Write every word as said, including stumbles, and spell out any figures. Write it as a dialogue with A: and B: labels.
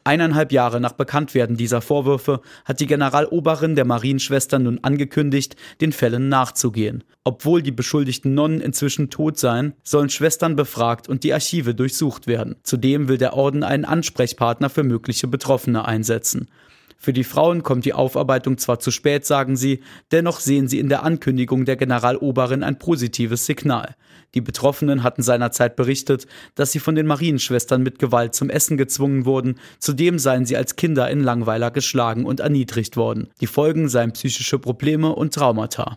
A: Eineinhalb Jahre nach Bekanntwerden dieser Vorwürfe hat die Generaloberin der Marienschwestern nun angekündigt, den Fällen nachzugehen. Obwohl die beschuldigten Nonnen inzwischen tot seien, sollen Schwestern befragt und die Archive durchsucht werden. Zudem will der Orden einen Ansprechpartner für mögliche Betroffene einsetzen. Für die Frauen kommt die Aufarbeitung zwar zu spät, sagen sie, dennoch sehen sie in der Ankündigung der Generaloberin ein positives Signal. Die Betroffenen hatten seinerzeit berichtet, dass sie von den Marienschwestern mit Gewalt zum Essen gezwungen wurden, zudem seien sie als Kinder in Langweiler geschlagen und erniedrigt worden. Die Folgen seien psychische Probleme und Traumata.